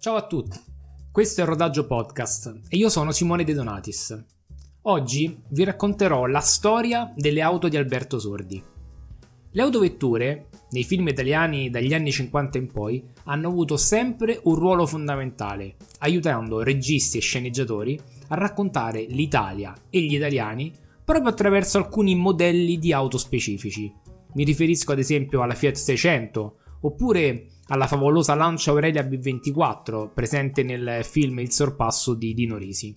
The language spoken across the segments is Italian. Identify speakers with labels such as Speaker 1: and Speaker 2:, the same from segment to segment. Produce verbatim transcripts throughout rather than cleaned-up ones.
Speaker 1: Ciao a tutti, questo è Rodaggio Podcast e io sono Simone De Donatis. Oggi vi racconterò la storia delle auto di Alberto Sordi. Le autovetture, nei film italiani dagli anni cinquanta in poi, hanno avuto sempre un ruolo fondamentale, aiutando registi e sceneggiatori a raccontare l'Italia e gli italiani proprio attraverso alcuni modelli di auto specifici. Mi riferisco ad esempio alla Fiat seicento, oppure alla favolosa Lancia Aurelia B ventiquattro, presente nel film Il sorpasso di Dino Risi.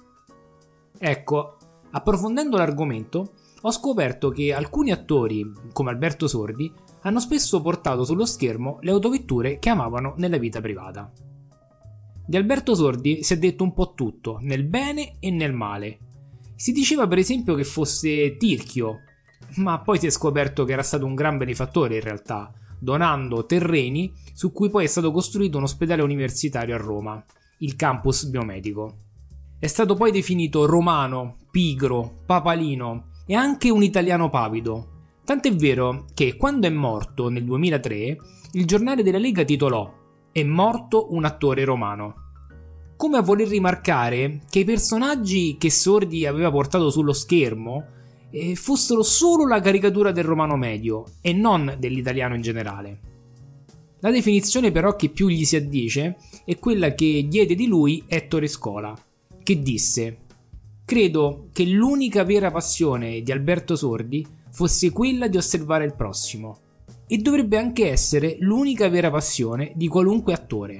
Speaker 1: Ecco, approfondendo l'argomento, ho scoperto che alcuni attori, come Alberto Sordi, hanno spesso portato sullo schermo le autovetture che amavano nella vita privata. Di Alberto Sordi si è detto un po' tutto, nel bene e nel male. Si diceva per esempio che fosse tirchio, ma poi si è scoperto che era stato un gran benefattore in realtà, donando terreni su cui poi è stato costruito un ospedale universitario a Roma, il Campus Biomedico. È stato poi definito romano, pigro, papalino e anche un italiano pavido. Tant'è vero che quando è morto nel duemilatré, il giornale della Lega titolò "È morto un attore romano", come a voler rimarcare che i personaggi che Sordi aveva portato sullo schermo eh, fossero solo la caricatura del romano medio e non dell'italiano in generale. La definizione però che più gli si addice è quella che diede di lui Ettore Scola, che disse: "Credo che l'unica vera passione di Alberto Sordi fosse quella di osservare il prossimo, e dovrebbe anche essere l'unica vera passione di qualunque attore".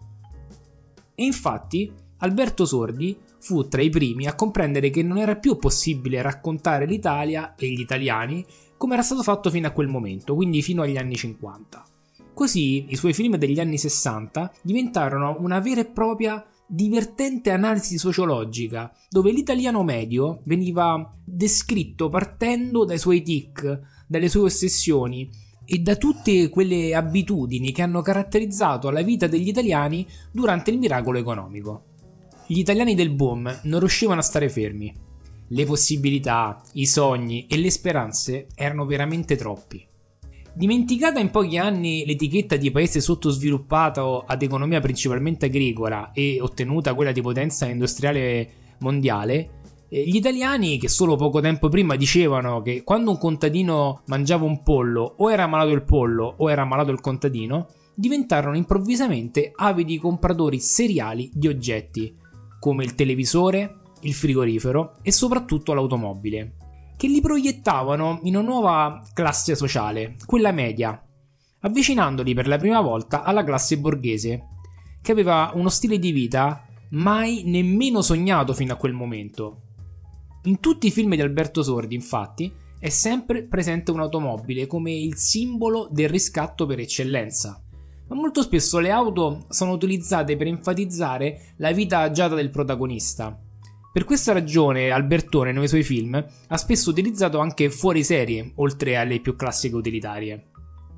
Speaker 1: E infatti Alberto Sordi fu tra i primi a comprendere che non era più possibile raccontare l'Italia e gli italiani come era stato fatto fino a quel momento, quindi fino agli anni cinquanta. Così i suoi film degli anni sessanta diventarono una vera e propria divertente analisi sociologica, dove l'italiano medio veniva descritto partendo dai suoi tic, dalle sue ossessioni e da tutte quelle abitudini che hanno caratterizzato la vita degli italiani durante il miracolo economico. Gli italiani del boom non riuscivano a stare fermi. Le possibilità, i sogni e le speranze erano veramente troppi. Dimenticata in pochi anni l'etichetta di paese sottosviluppato ad economia principalmente agricola e ottenuta quella di potenza industriale mondiale, gli italiani, che solo poco tempo prima dicevano che quando un contadino mangiava un pollo o era malato il pollo o era malato il contadino, diventarono improvvisamente avidi compratori seriali di oggetti come il televisore, il frigorifero e soprattutto l'automobile, che li proiettavano in una nuova classe sociale, quella media, avvicinandoli per la prima volta alla classe borghese, che aveva uno stile di vita mai nemmeno sognato fino a quel momento. In tutti i film di Alberto Sordi, infatti, è sempre presente un'automobile come il simbolo del riscatto per eccellenza, ma molto spesso le auto sono utilizzate per enfatizzare la vita agiata del protagonista. Per questa ragione Albertone nei suoi film ha spesso utilizzato anche fuoriserie, oltre alle più classiche utilitarie.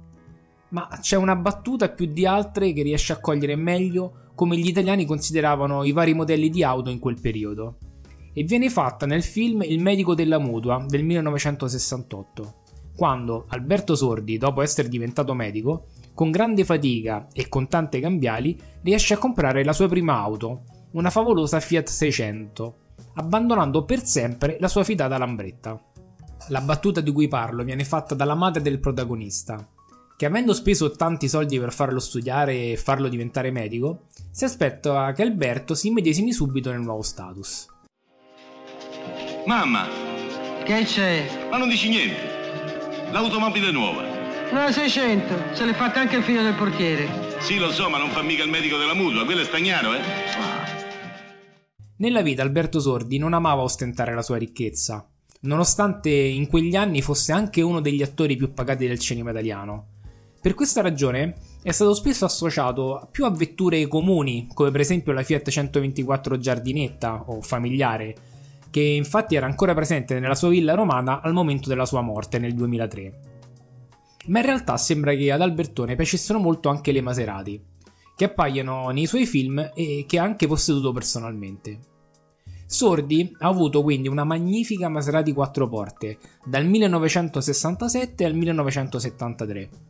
Speaker 1: Ma c'è una battuta più di altre che riesce a cogliere meglio come gli italiani consideravano i vari modelli di auto in quel periodo, e viene fatta nel film Il medico della mutua del millenovecentosessantotto, quando Alberto Sordi, dopo essere diventato medico, con grande fatica e con tante cambiali, riesce a comprare la sua prima auto, una favolosa Fiat seicento, abbandonando per sempre la sua fidata Lambretta. La battuta di cui parlo viene fatta dalla madre del protagonista, che avendo speso tanti soldi per farlo studiare e farlo diventare medico, si aspetta che Alberto si immedesimi subito nel nuovo status.
Speaker 2: Mamma!
Speaker 3: Che c'è?
Speaker 2: Ma non dici niente! L'automobile nuova!
Speaker 3: Una seicento, se l'è fatta anche il figlio del portiere.
Speaker 2: Sì, lo so, ma non fa mica il medico della mutua, quello è Stagnaro, eh?
Speaker 1: Nella vita Alberto Sordi non amava ostentare la sua ricchezza, nonostante in quegli anni fosse anche uno degli attori più pagati del cinema italiano. Per questa ragione è stato spesso associato più a vetture comuni, come per esempio la Fiat centoventiquattro giardinetta o familiare, che infatti era ancora presente nella sua villa romana al momento della sua morte nel duemilatré. Ma in realtà sembra che ad Albertone piacessero molto anche le Maserati, che appaiono nei suoi film e che ha anche posseduto personalmente. Sordi ha avuto quindi una magnifica Maserati quattro porte dal millenovecentosessantasette al millenovecentosettantatré.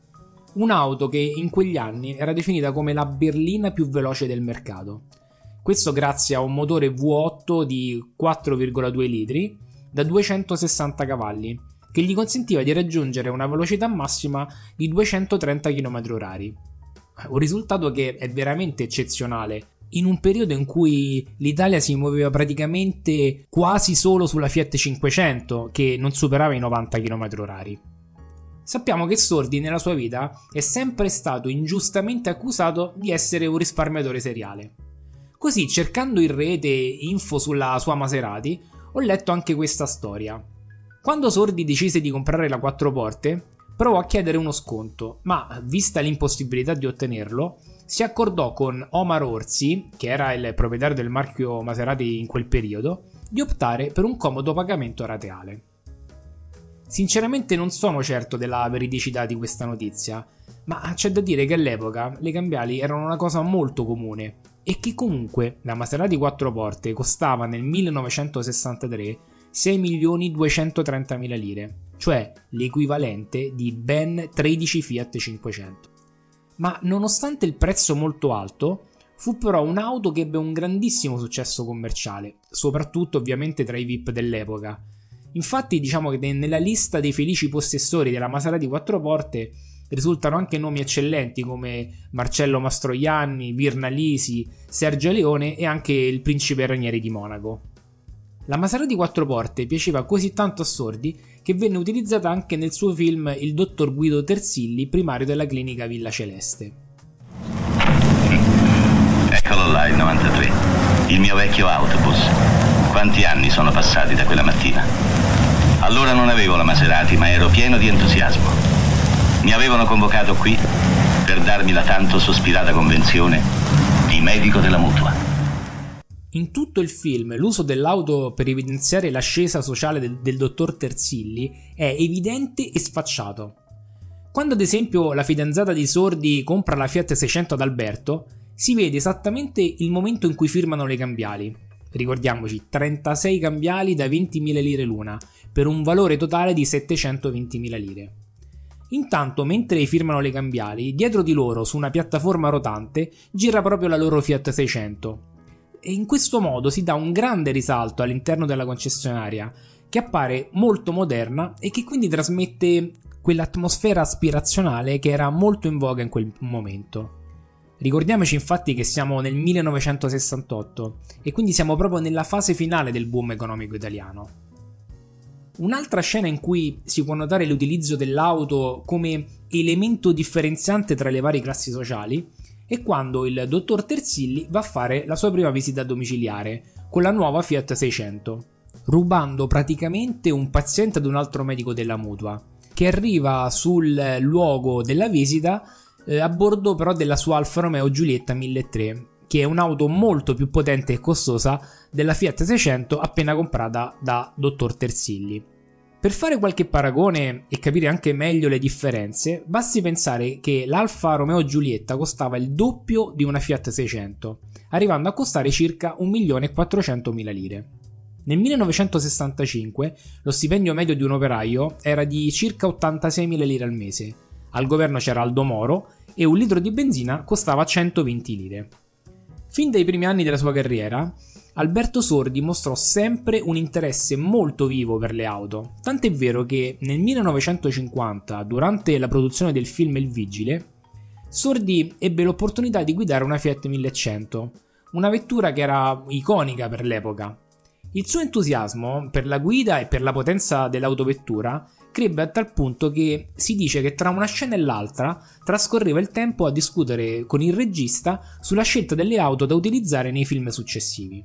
Speaker 1: un'auto che in quegli anni era definita come la berlina più veloce del mercato. Questo grazie a un motore V otto di quattro virgola due litri da duecentosessanta cavalli, che gli consentiva di raggiungere una velocità massima di duecentotrenta chilometri orari. Un risultato che è veramente eccezionale in un periodo in cui l'Italia si muoveva praticamente quasi solo sulla Fiat cinquecento, che non superava i novanta chilometri orari. Sappiamo che Sordi nella sua vita è sempre stato ingiustamente accusato di essere un risparmiatore seriale. Così, cercando in rete info sulla sua Maserati, ho letto anche questa storia. Quando Sordi decise di comprare la quattro porte, provò a chiedere uno sconto, ma vista l'impossibilità di ottenerlo, si accordò con Omar Orsi, che era il proprietario del marchio Maserati in quel periodo, di optare per un comodo pagamento rateale. Sinceramente non sono certo della veridicità di questa notizia, ma c'è da dire che all'epoca le cambiali erano una cosa molto comune e che comunque la Maserati quattro porte costava nel millenovecentosessantatré sei milioni duecentotrentamila lire, cioè l'equivalente di ben tredici Fiat cinquecento. Ma nonostante il prezzo molto alto, fu però un'auto che ebbe un grandissimo successo commerciale, soprattutto ovviamente tra i V I P dell'epoca. Infatti diciamo che nella lista dei felici possessori della Maserati quattro porte risultano anche nomi eccellenti come Marcello Mastroianni, Virna Lisi, Sergio Leone e anche il principe Ranieri di Monaco. La Maserati quattro porte piaceva così tanto a Sordi che venne utilizzata anche nel suo film Il dottor Guido Tersilli, primario della clinica Villa Celeste.
Speaker 4: Eccolo là, il novantatré, il mio vecchio autobus. Quanti anni sono passati da quella mattina? Allora non avevo la Maserati, ma ero pieno di entusiasmo. Mi avevano convocato qui per darmi la tanto sospirata convenzione di medico della mutua.
Speaker 1: In tutto il film l'uso dell'auto per evidenziare l'ascesa sociale del, del dottor Tersilli è evidente e sfacciato. Quando ad esempio la fidanzata di Sordi compra la Fiat seicento ad Alberto, si vede esattamente il momento in cui firmano le cambiali. Ricordiamoci, trentasei cambiali da ventimila lire l'una, per un valore totale di settecentoventimila lire. Intanto, mentre firmano le cambiali, dietro di loro, su una piattaforma rotante, gira proprio la loro Fiat seicento. E in questo modo si dà un grande risalto all'interno della concessionaria, che appare molto moderna e che quindi trasmette quell'atmosfera aspirazionale che era molto in voga in quel momento. Ricordiamoci infatti che siamo nel millenovecentosessantotto e quindi siamo proprio nella fase finale del boom economico italiano. Un'altra scena in cui si può notare l'utilizzo dell'auto come elemento differenziante tra le varie classi sociali è quando il dottor Tersilli va a fare la sua prima visita domiciliare con la nuova Fiat seicento, rubando praticamente un paziente ad un altro medico della mutua, che arriva sul luogo della visita eh, a bordo però della sua Alfa Romeo Giulietta milletrecento, che è un'auto molto più potente e costosa della Fiat seicento appena comprata da dottor Tersilli. Per fare qualche paragone e capire anche meglio le differenze, basti pensare che l'Alfa Romeo Giulietta costava il doppio di una Fiat seicento, arrivando a costare circa un milione e quattrocentomila lire. Nel millenovecentosessantacinque lo stipendio medio di un operaio era di circa ottantaseimila lire al mese, al governo c'era Aldo Moro e un litro di benzina costava centoventi lire. Fin dai primi anni della sua carriera, Alberto Sordi mostrò sempre un interesse molto vivo per le auto, tant'è vero che nel millenovecentocinquanta, durante la produzione del film Il Vigile, Sordi ebbe l'opportunità di guidare una Fiat millecento, una vettura che era iconica per l'epoca. Il suo entusiasmo per la guida e per la potenza dell'autovettura crebbe a tal punto che si dice che tra una scena e l'altra trascorreva il tempo a discutere con il regista sulla scelta delle auto da utilizzare nei film successivi.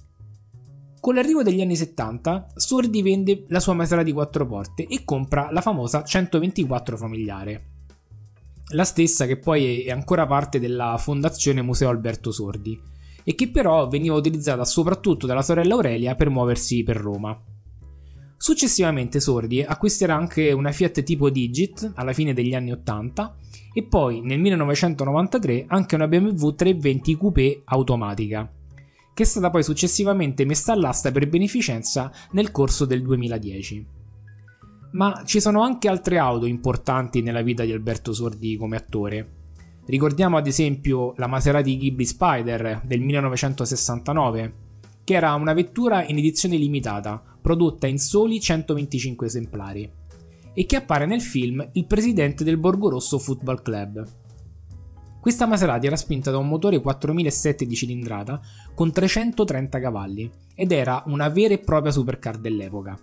Speaker 1: Con l'arrivo degli anni settanta, Sordi vende la sua Maserati quattro porte e compra la famosa centoventiquattro familiare, la stessa che poi è ancora parte della fondazione Museo Alberto Sordi e che però veniva utilizzata soprattutto dalla sorella Aurelia per muoversi per Roma. Successivamente Sordi acquisterà anche una Fiat tipo Digit alla fine degli anni ottanta e poi nel millenovecentonovantatré anche una B M W trecentoventi Coupé automatica, che è stata poi successivamente messa all'asta per beneficenza nel corso del duemiladieci. Ma ci sono anche altre auto importanti nella vita di Alberto Sordi come attore. Ricordiamo ad esempio la Maserati Ghibli Spider del millenovecentosessantanove, che era una vettura in edizione limitata, prodotta in soli centoventicinque esemplari, e che appare nel film Il presidente del Borgo Rosso Football Club. Questa Maserati era spinta da un motore quattromilasette di cilindrata con trecentotrenta cavalli ed era una vera e propria supercar dell'epoca.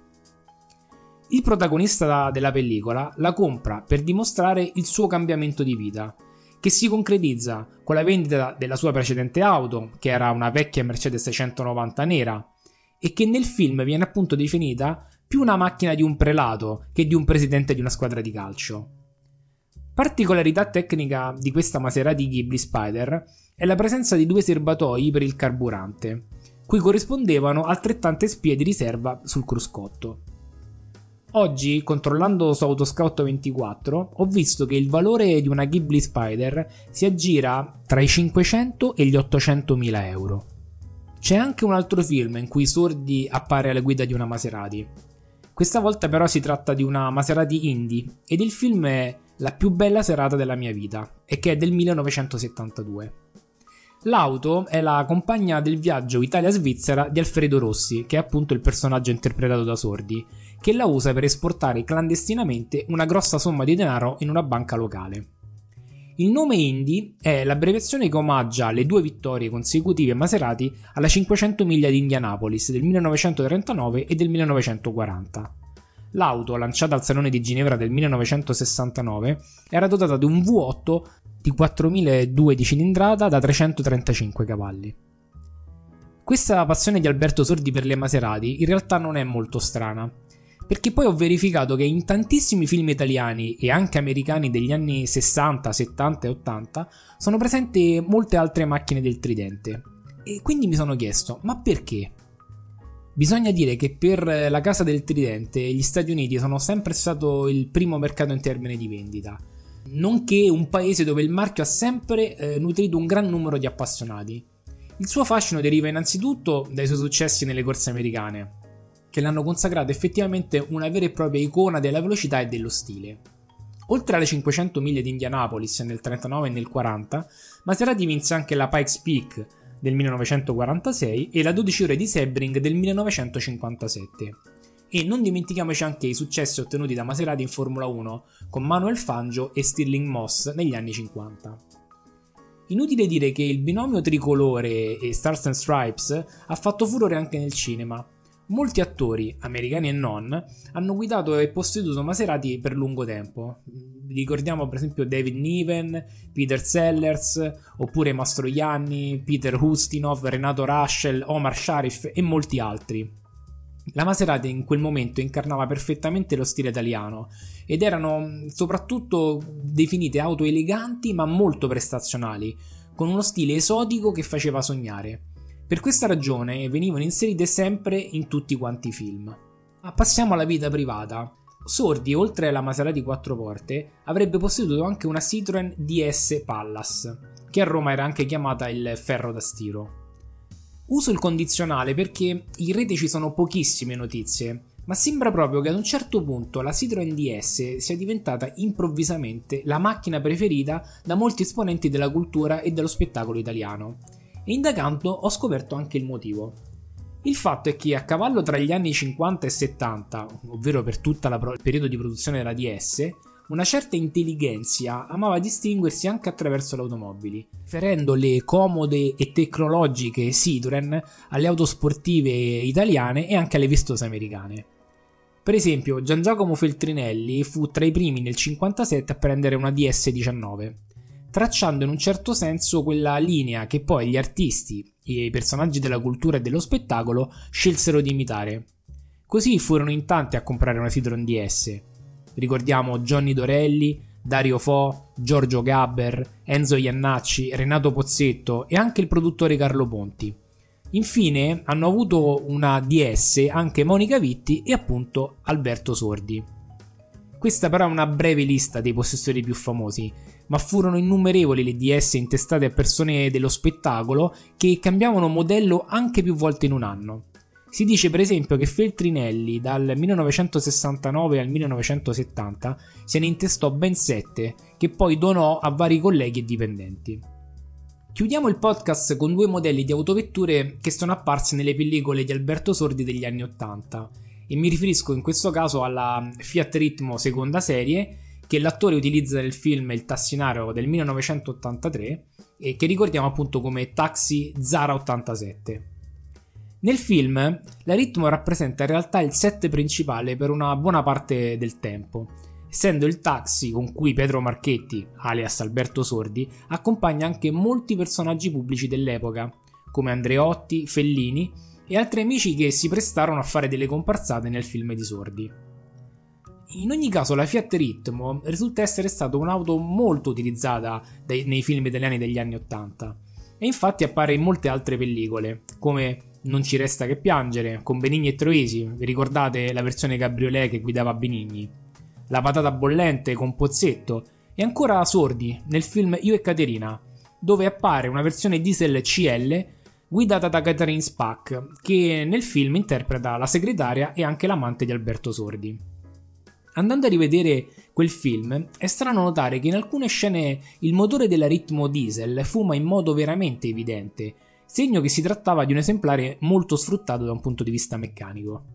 Speaker 1: Il protagonista della pellicola la compra per dimostrare il suo cambiamento di vita, che si concretizza con la vendita della sua precedente auto, che era una vecchia Mercedes centonovanta nera, e che nel film viene appunto definita più una macchina di un prelato che di un presidente di una squadra di calcio. Particolarità tecnica di questa Maserati Ghibli Spider è la presenza di due serbatoi per il carburante, cui corrispondevano altrettante spie di riserva sul cruscotto. Oggi, controllando su Autoscout ventiquattro, ho visto che il valore di una Ghibli Spider si aggira tra i cinquecento e gli ottocentomila euro. C'è anche un altro film in cui Sordi appare alla guida di una Maserati. Questa volta però si tratta di una Maserati Indy ed il film è La più bella serata della mia vita e che è del millenovecentosettantadue. L'auto è la compagna del viaggio Italia-Svizzera di Alfredo Rossi, che è appunto il personaggio interpretato da Sordi, che la usa per esportare clandestinamente una grossa somma di denaro in una banca locale. Il nome Indy è l'abbreviazione che omaggia le due vittorie consecutive Maserati alla cinquecento miglia di Indianapolis del millenovecentotrentanove e del millenovecentoquaranta. L'auto, lanciata al Salone di Ginevra del millenovecentosessantanove, era dotata di un V otto di quattromiladue di cilindrata da trecentotrentacinque cavalli. Questa passione di Alberto Sordi per le Maserati in realtà non è molto strana, perché poi ho verificato che in tantissimi film italiani e anche americani degli anni sessanta, settanta e ottanta sono presenti molte altre macchine del Tridente. E quindi mi sono chiesto, ma perché? Bisogna dire che per la casa del Tridente gli Stati Uniti sono sempre stato il primo mercato in termini di vendita, nonché un paese dove il marchio ha sempre eh, nutrito un gran numero di appassionati. Il suo fascino deriva innanzitutto dai suoi successi nelle corse americane, che l'hanno consacrato effettivamente una vera e propria icona della velocità e dello stile. Oltre alle cinquecento miglia di Indianapolis nel trentanove e nel quaranta, Maserati vinse anche la Pikes Peak del millenovecentoquarantasei e la dodici ore di Sebring del millenovecentocinquantasette. E non dimentichiamoci anche i successi ottenuti da Maserati in Formula uno con Manuel Fangio e Stirling Moss negli anni cinquanta. Inutile dire che il binomio tricolore e Stars and Stripes ha fatto furore anche nel cinema. Molti attori, americani e non, hanno guidato e posseduto Maserati per lungo tempo. Ricordiamo per esempio David Niven, Peter Sellers, oppure Mastroianni, Peter Ustinov, Renato Raschel, Omar Sharif e molti altri. La Maserati in quel momento incarnava perfettamente lo stile italiano ed erano soprattutto definite auto eleganti ma molto prestazionali, con uno stile esotico che faceva sognare. Per questa ragione venivano inserite sempre in tutti quanti i film. Ma passiamo alla vita privata. Sordi, oltre alla Maserati quattro porte, avrebbe posseduto anche una Citroën D S Pallas, che a Roma era anche chiamata il ferro da stiro. Uso il condizionale perché in rete ci sono pochissime notizie, ma sembra proprio che ad un certo punto la Citroën D S sia diventata improvvisamente la macchina preferita da molti esponenti della cultura e dello spettacolo italiano. E indagando ho scoperto anche il motivo. Il fatto è che a cavallo tra gli anni cinquanta e settanta, ovvero per tutto il periodo di produzione della D S, una certa intellighenzia amava distinguersi anche attraverso le automobili, preferendo le comode e tecnologiche Citroën alle auto sportive italiane e anche alle vistose americane. Per esempio, Gian Giacomo Feltrinelli fu tra i primi nel cinquantasette a prendere una D S diciannove, tracciando in un certo senso quella linea che poi gli artisti e i personaggi della cultura e dello spettacolo scelsero di imitare. Così furono in tanti a comprare una Citroën D S. Ricordiamo Johnny Dorelli, Dario Fo, Giorgio Gabber, Enzo Iannacci, Renato Pozzetto e anche il produttore Carlo Ponti. Infine hanno avuto una D S anche Monica Vitti e appunto Alberto Sordi. Questa però è una breve lista dei possessori più famosi, ma furono innumerevoli le D S intestate a persone dello spettacolo che cambiavano modello anche più volte in un anno. Si dice per esempio che Feltrinelli dal millenovecentosessantanove al millenovecentosettanta se ne intestò ben sette, che poi donò a vari colleghi e dipendenti. Chiudiamo il podcast con due modelli di autovetture che sono apparse nelle pellicole di Alberto Sordi degli anni ottanta, e mi riferisco in questo caso alla Fiat Ritmo seconda serie, che l'attore utilizza nel film Il Tassinaro del millenovecentottantatré e che ricordiamo appunto come Taxi Zara ottantasette. Nel film la Ritmo rappresenta in realtà il set principale per una buona parte del tempo, essendo il taxi con cui Pietro Marchetti, alias Alberto Sordi, accompagna anche molti personaggi pubblici dell'epoca, come Andreotti, Fellini e altri amici che si prestarono a fare delle comparsate nel film di Sordi. In ogni caso la Fiat Ritmo risulta essere stata un'auto molto utilizzata dai, nei film italiani degli anni ottanta, e infatti appare in molte altre pellicole, come Non ci resta che piangere, con Benigni e Troisi, vi ricordate la versione cabriolet che guidava Benigni? La patata bollente con Pozzetto, e ancora Sordi nel film Io e Caterina, dove appare una versione diesel C L guidata da Catherine Spack, che nel film interpreta la segretaria e anche l'amante di Alberto Sordi. Andando a rivedere quel film, è strano notare che in alcune scene il motore della Ritmo diesel fuma in modo veramente evidente, segno che si trattava di un esemplare molto sfruttato da un punto di vista meccanico.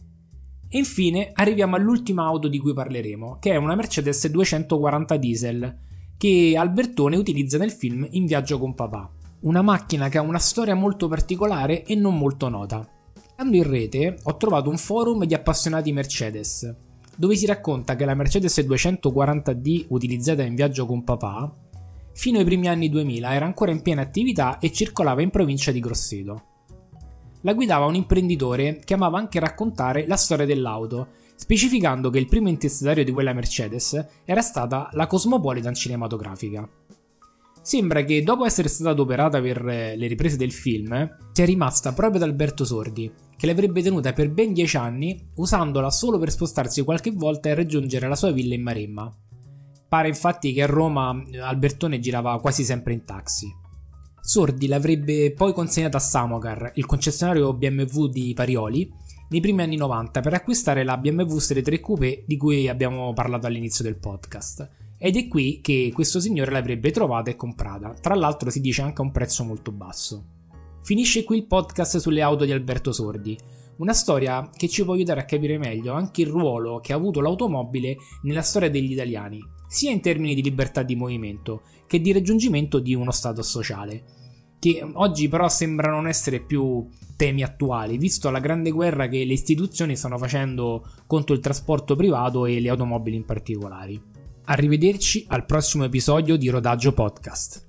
Speaker 1: E infine arriviamo all'ultima auto di cui parleremo, che è una Mercedes duecentoquaranta diesel, che Albertone utilizza nel film In viaggio con papà. Una macchina che ha una storia molto particolare e non molto nota. Andando in rete ho trovato un forum di appassionati Mercedes, dove si racconta che la Mercedes duecentoquaranta D utilizzata in viaggio con papà fino ai primi anni duemila era ancora in piena attività e circolava in provincia di Grosseto. La guidava un imprenditore che amava anche raccontare la storia dell'auto, specificando che il primo intestatario di quella Mercedes era stata la Cosmopolitan cinematografica. Sembra che dopo essere stata adoperata per le riprese del film, sia rimasta proprio da Alberto Sordi, che l'avrebbe tenuta per ben dieci anni, usandola solo per spostarsi qualche volta e raggiungere la sua villa in Maremma. Pare infatti che a Roma Albertone girava quasi sempre in taxi. Sordi l'avrebbe poi consegnata a Samocar, il concessionario B M W di Parioli, nei primi anni novanta per acquistare la B M W Serie tre Coupé di cui abbiamo parlato all'inizio del podcast. Ed è qui che questo signore l'avrebbe trovata e comprata, tra l'altro si dice anche a un prezzo molto basso. Finisce qui il podcast sulle auto di Alberto Sordi, una storia che ci può aiutare a capire meglio anche il ruolo che ha avuto l'automobile nella storia degli italiani, sia in termini di libertà di movimento che di raggiungimento di uno status sociale, che oggi però sembrano non essere più temi attuali, visto la grande guerra che le istituzioni stanno facendo contro il trasporto privato e le automobili in particolare. Arrivederci al prossimo episodio di Rodaggio Podcast.